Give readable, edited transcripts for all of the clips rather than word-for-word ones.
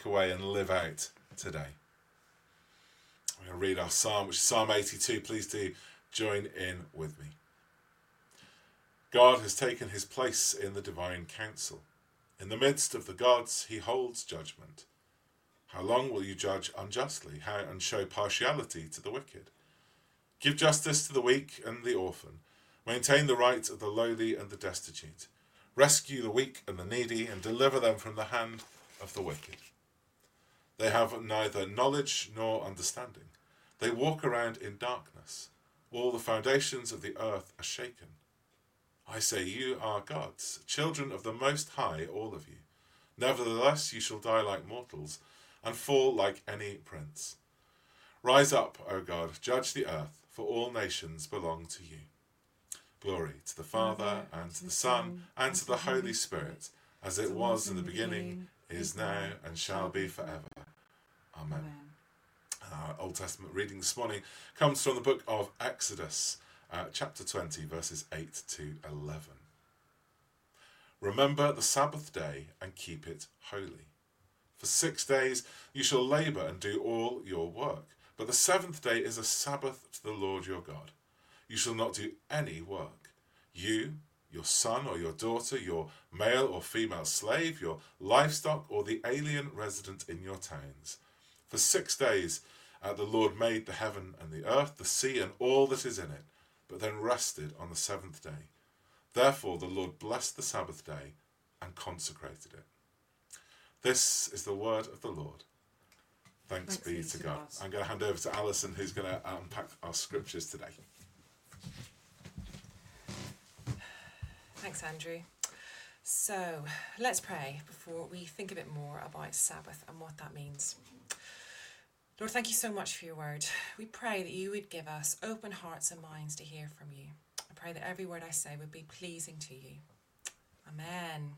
away and live out today. I'm going to read our psalm, which is Psalm 82. Please do join in with me. God has taken his place in the divine council. In the midst of the gods, he holds judgment. How long will you judge unjustly, and show partiality to the wicked? Give justice to the weak and the orphan. Maintain the right of the lowly and the destitute. Rescue the weak and the needy, and deliver them from the hand of the wicked. They have neither knowledge nor understanding. They walk around in darkness. All the foundations of the earth are shaken. I say, you are gods, children of the Most High, all of you. Nevertheless, you shall die like mortals, and fall like any prince. Rise up, O God, judge the earth, for all nations belong to you. Glory to the Father, and to the Son, and to the Holy Spirit, as it was in the beginning, is now, and shall be forever. Amen. Our Old Testament reading this morning comes from the book of Exodus, chapter 20, verses 8 to 11. Remember the Sabbath day and keep it holy. For 6 days you shall labour and do all your work, but the seventh day is a Sabbath to the Lord your God. You shall not do any work. You, your son or your daughter, your male or female slave, your livestock, or the alien resident in your towns. For 6 days the Lord made the heaven and the earth, the sea, and all that is in it, but then rested on the seventh day. Therefore the Lord blessed the Sabbath day and consecrated it. This is the word of the Lord. Thanks be to God. I'm going to hand over to Alison, who's going to unpack our scriptures today. Thanks, Andrew. So let's pray before we think a bit more about Sabbath and what that means. Lord, thank you so much for your word. We pray that you would give us open hearts and minds to hear from you. I pray that every word I say would be pleasing to you. Amen.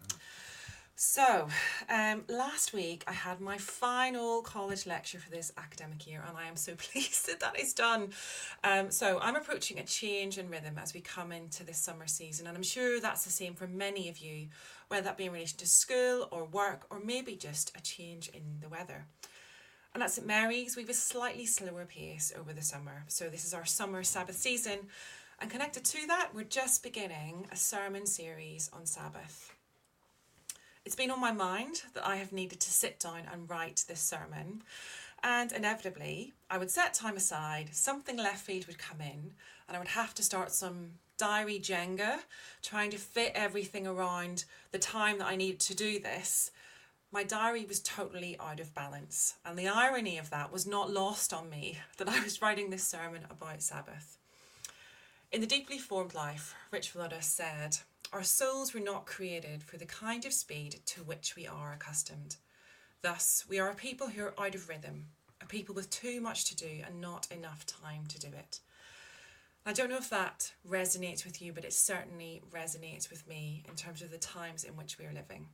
So, last week I had my final college lecture for this academic year, and I am so pleased that that is done. So I'm approaching a change in rhythm as we come into this summer season, and I'm sure that's the same for many of you, whether that be in relation to school or work, or maybe just a change in the weather. And at St Mary's, we have a slightly slower pace over the summer. So this is our summer Sabbath season, and connected to that, we're just beginning a sermon series on Sabbath. It's been on my mind that I have needed to sit down and write this sermon, and inevitably I would set time aside, something left field would come in, and I would have to start some diary Jenga, trying to fit everything around the time that I needed to do this. My diary was totally out of balance, and the irony of that was not lost on me, that I was writing this sermon about Sabbath. In The Deeply Formed Life, Rich Villodas said, "Our souls were not created for the kind of speed to which we are accustomed. Thus, we are a people who are out of rhythm, a people with too much to do and not enough time to do it." I don't know if that resonates with you, but it certainly resonates with me in terms of the times in which we are living.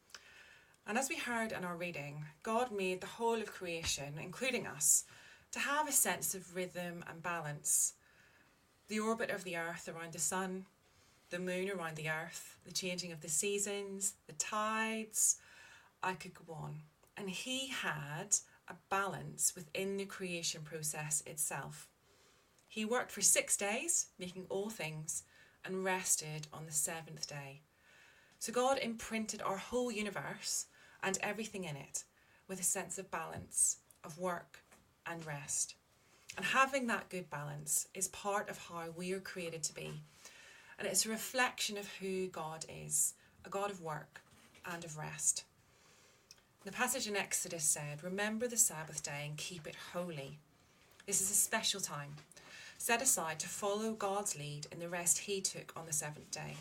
And as we heard in our reading, God made the whole of creation, including us, to have a sense of rhythm and balance. The orbit of the earth around the sun, the moon around the earth, the changing of the seasons, the tides. I could go on. And he had a balance within the creation process itself. He worked for 6 days, making all things, and rested on the seventh day. So God imprinted our whole universe and everything in it with a sense of balance, of work and rest. And having that good balance is part of how we are created to be. And it's a reflection of who God is, a God of work and of rest. The passage in Exodus said, "Remember the Sabbath day and keep it holy." This is a special time, set aside to follow God's lead in the rest he took on the seventh day.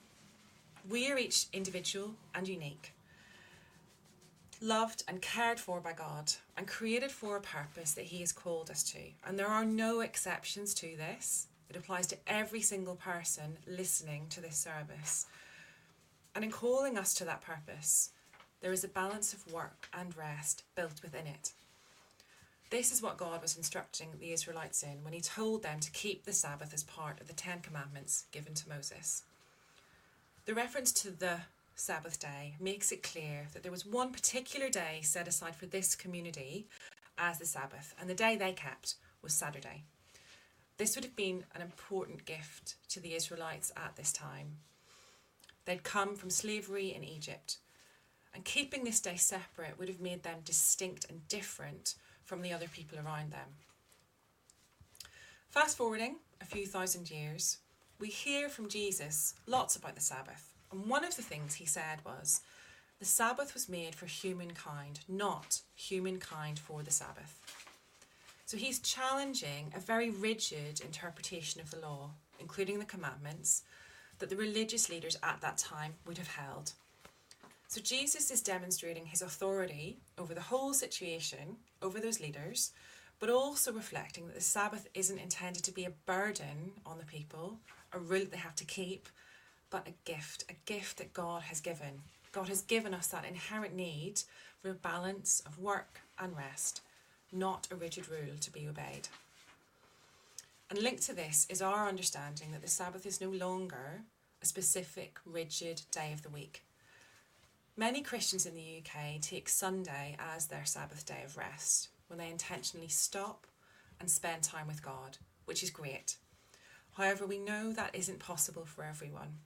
We are each individual and unique, loved and cared for by God, and created for a purpose that he has called us to. And there are no exceptions to this. It applies to every single person listening to this service. And in calling us to that purpose, there is a balance of work and rest built within it. This is what God was instructing the Israelites in when he told them to keep the Sabbath as part of the 10 Commandments given to Moses. The reference to the Sabbath day makes it clear that there was one particular day set aside for this community as the Sabbath, and the day they kept was Saturday. This would have been an important gift to the Israelites at this time. They'd come from slavery in Egypt, and keeping this day separate would have made them distinct and different from the other people around them. Fast forwarding a few thousand years, we hear from Jesus lots about the Sabbath, and one of the things he said was, the Sabbath was made for humankind, not humankind for the Sabbath. So he's challenging a very rigid interpretation of the law, including the commandments, that the religious leaders at that time would have held. So Jesus is demonstrating his authority over the whole situation, over those leaders, but also reflecting that the Sabbath isn't intended to be a burden on the people, a rule that they have to keep, but a gift that God has given. God has given us that inherent need for a balance of work and rest, not a rigid rule to be obeyed. And linked to this is our understanding that the Sabbath is no longer a specific, rigid day of the week. Many Christians in the UK take Sunday as their Sabbath day of rest, when they intentionally stop and spend time with God, which is great. However, we know that isn't possible for everyone.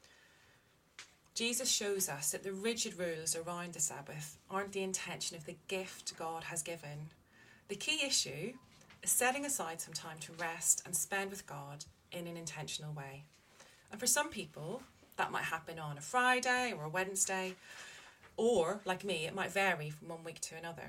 Jesus shows us that the rigid rules around the Sabbath aren't the intention of the gift God has given. The key issue is setting aside some time to rest and spend with God in an intentional way. And for some people, that might happen on a Friday or a Wednesday, or, like me, it might vary from one week to another.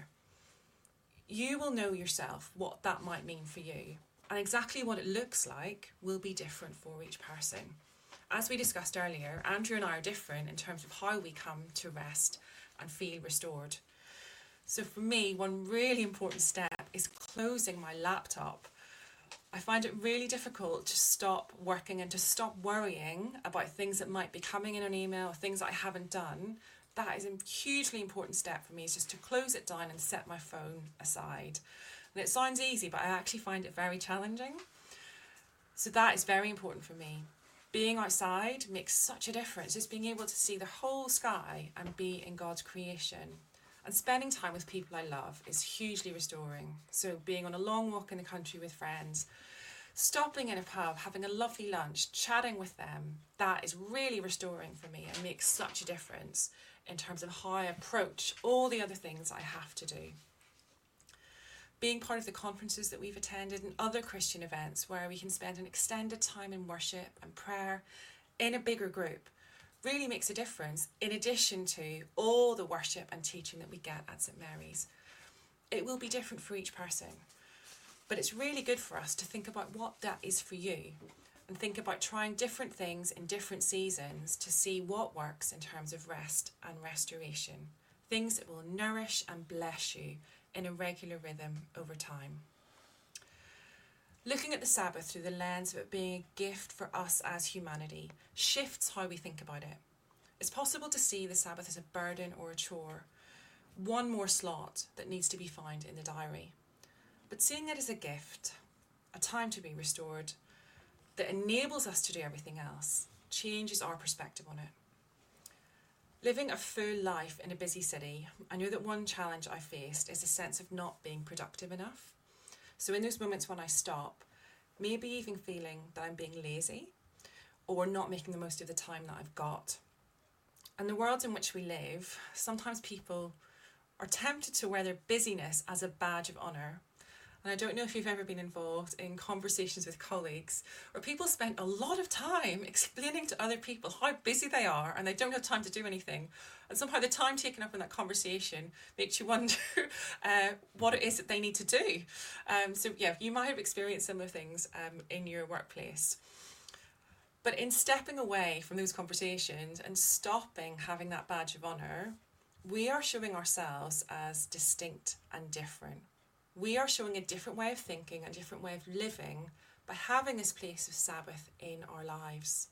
You will know yourself what that might mean for you, and exactly what it looks like will be different for each person. As we discussed earlier, Andrew and I are different in terms of how we come to rest and feel restored. So for me, one really important step is closing my laptop. I find it really difficult to stop working and to stop worrying about things that might be coming in an email, things that I haven't done. That is a hugely important step for me, is just to close it down and set my phone aside. And it sounds easy, but I actually find it very challenging. So that is very important for me. Being outside makes such a difference, just being able to see the whole sky and be in God's creation. And spending time with people I love is hugely restoring. So being on a long walk in the country with friends, stopping in a pub, having a lovely lunch, chatting with them, that is really restoring for me and makes such a difference in terms of how I approach all the other things I have to do. Being part of the conferences that we've attended and other Christian events where we can spend an extended time in worship and prayer in a bigger group really makes a difference, in addition to all the worship and teaching that we get at St Mary's. It will be different for each person, but it's really good for us to think about what that is for you and think about trying different things in different seasons to see what works in terms of rest and restoration, things that will nourish and bless you in a regular rhythm over time. Looking at the Sabbath through the lens of it being a gift for us as humanity shifts how we think about it. It's possible to see the Sabbath as a burden or a chore, one more slot that needs to be found in the diary. But seeing it as a gift, a time to be restored, that enables us to do everything else, changes our perspective on it. Living a full life in a busy city, I know that one challenge I faced is a sense of not being productive enough. So in those moments when I stop, maybe even feeling that I'm being lazy or not making the most of the time that I've got. And the world in which we live, sometimes people are tempted to wear their busyness as a badge of honour. And I don't know if you've ever been involved in conversations with colleagues where people spend a lot of time explaining to other people how busy they are and they don't have time to do anything. And somehow the time taken up in that conversation makes you wonder what it is that they need to do. So yeah, you might have experienced similar things in your workplace. But in stepping away from those conversations and stopping having that badge of honour, we are showing ourselves as distinct and different. We are showing a different way of thinking, a different way of living by having this place of Sabbath in our lives.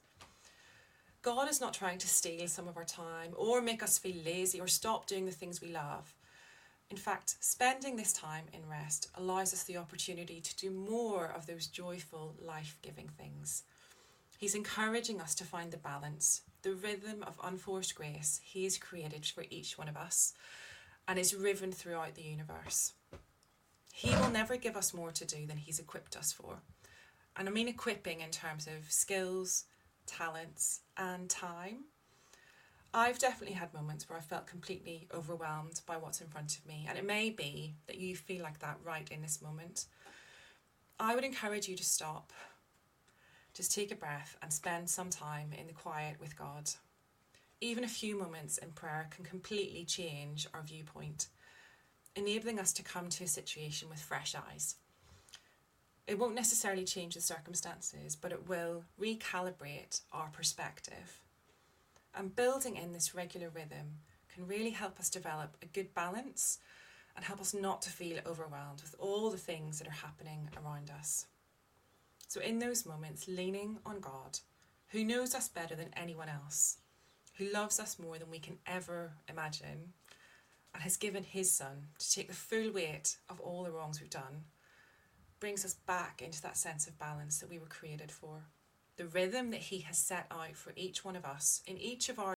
God is not trying to steal some of our time or make us feel lazy or stop doing the things we love. In fact, spending this time in rest allows us the opportunity to do more of those joyful, life-giving things. He's encouraging us to find the balance, the rhythm of unforced grace He has created for each one of us and is riven throughout the universe. He will never give us more to do than He's equipped us for. And I mean equipping in terms of skills, talents, and time. I've definitely had moments where I felt completely overwhelmed by what's in front of me, and it may be that you feel like that right in this moment. I would encourage you to stop. Just take a breath and spend some time in the quiet with God. Even a few moments in prayer can completely change our viewpoint, enabling us to come to a situation with fresh eyes. It won't necessarily change the circumstances, but it will recalibrate our perspective. And building in this regular rhythm can really help us develop a good balance and help us not to feel overwhelmed with all the things that are happening around us. So in those moments, leaning on God, who knows us better than anyone else, who loves us more than we can ever imagine, and has given His Son to take the full weight of all the wrongs we've done, brings us back into that sense of balance that we were created for. The rhythm that He has set out for each one of us in each of our